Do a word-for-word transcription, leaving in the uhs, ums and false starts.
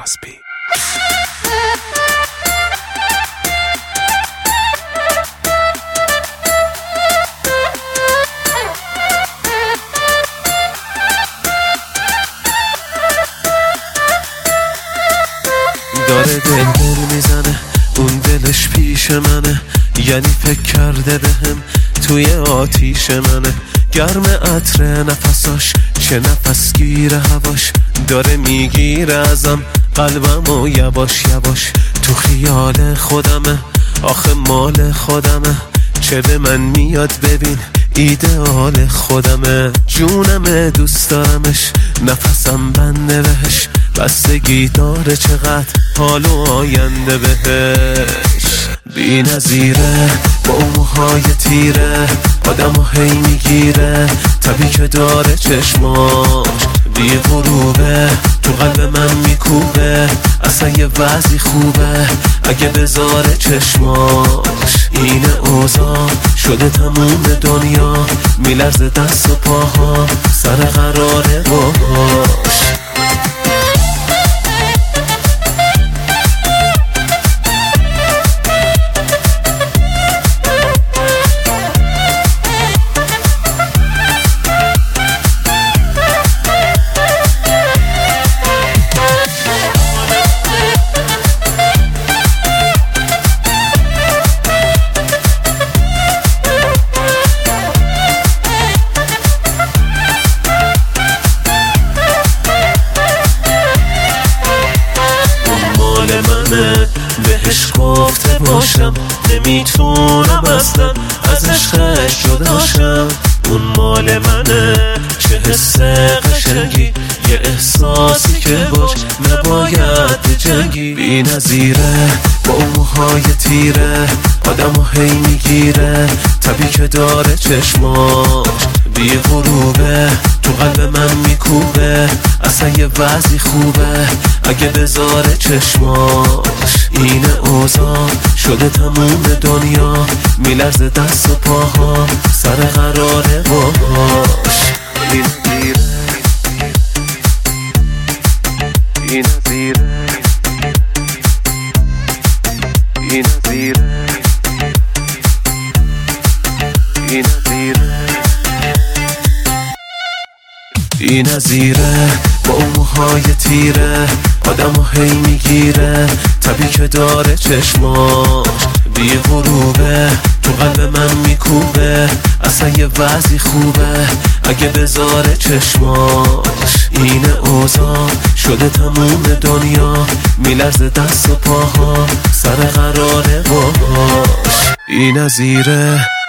کراسبی. داره دل دل میزنه، اون دلش پیش منه، یعنی فکر کرده بهم توی آتیش منه. گرم عطر نفساش، چه نفس گیره هواش، داره میگیره ازم قلبم و یواش یواش. تو خیال خودمه، آخه مال خودمه، چه به من میاد ببین ایدئال خودمه. جونمه دوست دارمش، نفسم بنده بهش، بستگی داره چقدر حال و آینده بهش. بی نظیره با اون موهای تیره، آدم و هی میگیره، طبی که داره چشماش بی غروبه، تو قلب من میکوبه، اصلا یه وضعی خوبه اگه بذاره چشماش. این اوضاع شده تموم دنیا، میلرزه دست و پاها سر قراره باش. بهش گفته باشم نمیتونم اصلا از عشقش جداشم. اون مال منه، چه حس قشنگی، یه احساسی که باش نباید بجنگی. بی نظیره با اون موهای تیره، آدم و هی میگیره، طبی که داره چشماش بی غروبه، تو قلب من میکوبه، اصلا یه وضعی خوبه اگه بذاره چشماش. این اوضاع شده تموم دنیا، میلرزه دست و پاها سر قراره باش. این نظیره، این نظیره، این نظیره، این نظیره، این نظیره با اون موهای تیره، آدم و هی میگیره، طبی که داره چشماش بی غروبه، تو قلب من میکوبه، اصلا یه وضعی خوبه اگه بذاره چشماش. این اوضاع شده تموم دنیا، میلرزه دست و پاها سر قراره باش. این نظیره.